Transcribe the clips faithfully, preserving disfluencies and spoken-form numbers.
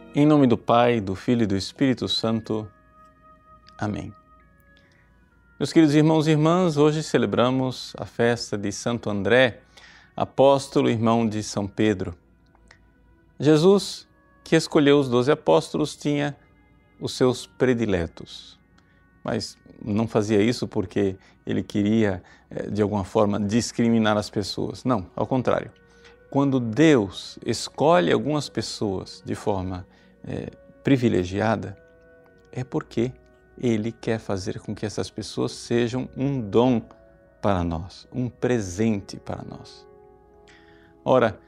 Em nome do Pai, do Filho e do Espírito Santo. Amém. Meus queridos irmãos e irmãs, hoje celebramos a festa de Santo André, apóstolo e irmão de São Pedro. Jesus, que escolheu os doze apóstolos, tinha os seus prediletos, mas não fazia isso porque ele queria, de alguma forma, discriminar as pessoas. Não, ao contrário. Quando Deus escolhe algumas pessoas de forma é, privilegiada, é porque Ele quer fazer com que essas pessoas sejam um dom para nós, um presente para nós. Ora,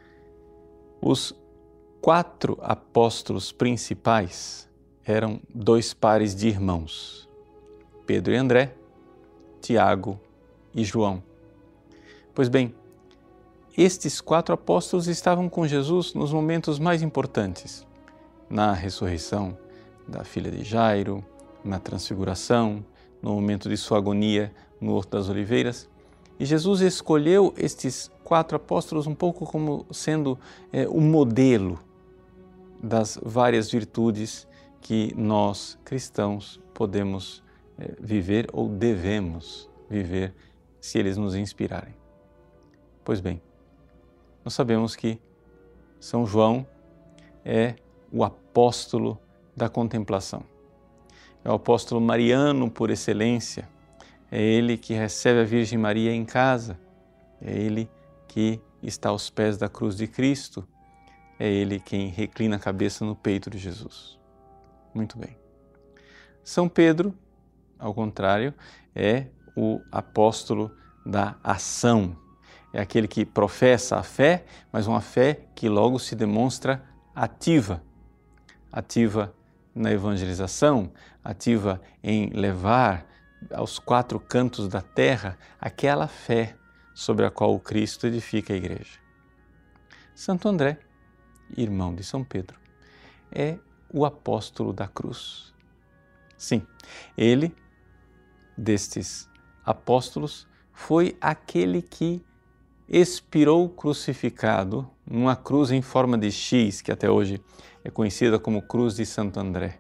os quatro apóstolos principais eram dois pares de irmãos, Pedro e André, Tiago e João. Pois bem, estes quatro apóstolos estavam com Jesus nos momentos mais importantes, na ressurreição da filha de Jairo, na transfiguração, no momento de sua agonia no Horto das Oliveiras. E Jesus escolheu estes quatro apóstolos um pouco como sendo é, o modelo das várias virtudes que nós, cristãos, podemos é, viver ou devemos viver se eles nos inspirarem. Pois bem, nós sabemos que São João é o apóstolo da contemplação. É o apóstolo mariano por excelência. É ele que recebe a Virgem Maria em casa. É ele que está aos pés da cruz de Cristo. É ele quem reclina a cabeça no peito de Jesus. Muito bem. São Pedro, ao contrário, é o apóstolo da ação. É aquele que professa a fé, mas uma fé que logo se demonstra ativa. Ativa na evangelização, ativa em levar aos quatro cantos da terra aquela fé sobre a qual o Cristo edifica a igreja. Santo André, irmão de São Pedro, é o apóstolo da cruz. Sim, ele, destes apóstolos, foi aquele que expirou crucificado numa cruz em forma de X, que até hoje é conhecida como Cruz de Santo André.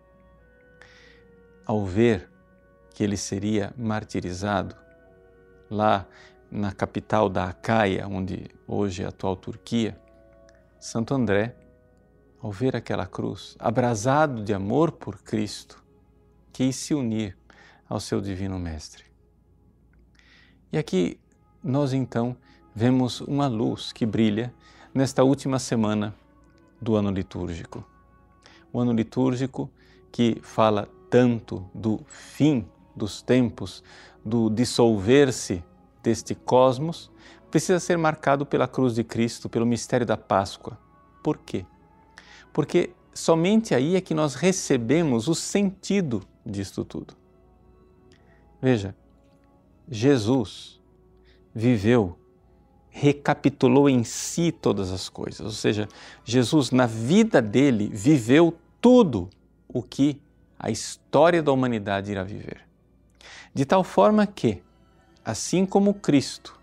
Ao ver que ele seria martirizado lá na capital da Acaia, onde hoje é a atual Turquia, Santo André, ao ver aquela cruz, abrasado de amor por Cristo, quis se unir ao seu divino Mestre. E aqui nós então vemos uma luz que brilha nesta última semana do ano litúrgico. O ano litúrgico que fala tanto do fim dos tempos, do dissolver-se deste cosmos, precisa ser marcado pela cruz de Cristo, pelo mistério da Páscoa. Por quê? Porque somente aí é que nós recebemos o sentido disto tudo. Veja, Jesus viveu, recapitulou em si todas as coisas, ou seja, Jesus na vida dele viveu tudo o que a história da humanidade irá viver. De tal forma que, assim como Cristo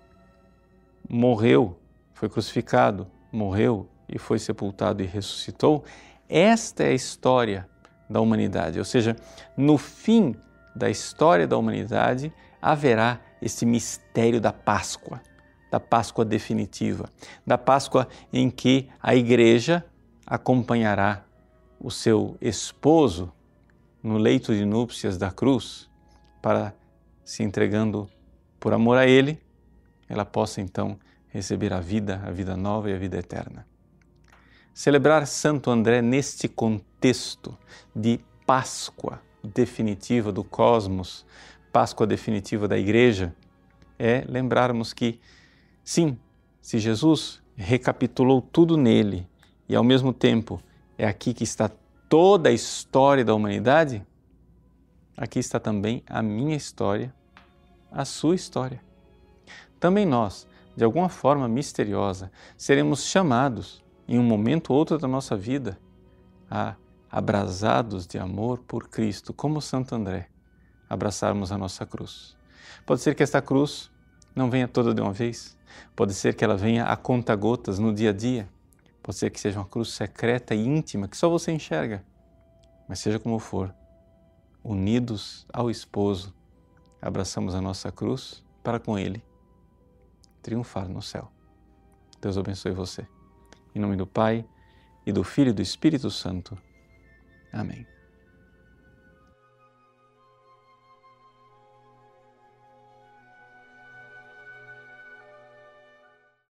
morreu, foi crucificado, morreu e foi sepultado e ressuscitou, esta é a história da humanidade, ou seja, no fim da história da humanidade haverá esse mistério da Páscoa, da Páscoa definitiva, da Páscoa em que a Igreja acompanhará o seu esposo no leito de núpcias da cruz para, se entregando por amor a Ele, ela possa então receber a vida, a vida nova e a vida eterna. Celebrar Santo André neste contexto de Páscoa definitiva do cosmos, Páscoa definitiva da Igreja, é lembrarmos que, sim, se Jesus recapitulou tudo nele e ao mesmo tempo é aqui que está toda a história da humanidade, aqui está também a minha história, a sua história. Também nós, de alguma forma misteriosa, seremos chamados em um momento ou outro da nossa vida a, abrasados de amor por Cristo, como Santo André, abraçarmos a nossa cruz. Pode ser que esta cruz não venha toda de uma vez, pode ser que ela venha a conta-gotas no dia a dia, Pode ser que seja uma cruz secreta e íntima, que só você enxerga. Mas seja como for, unidos ao esposo, abraçamos a nossa cruz para com Ele triunfar no céu. Deus abençoe você. Em nome do Pai, e do Filho e do Espírito Santo. Amém.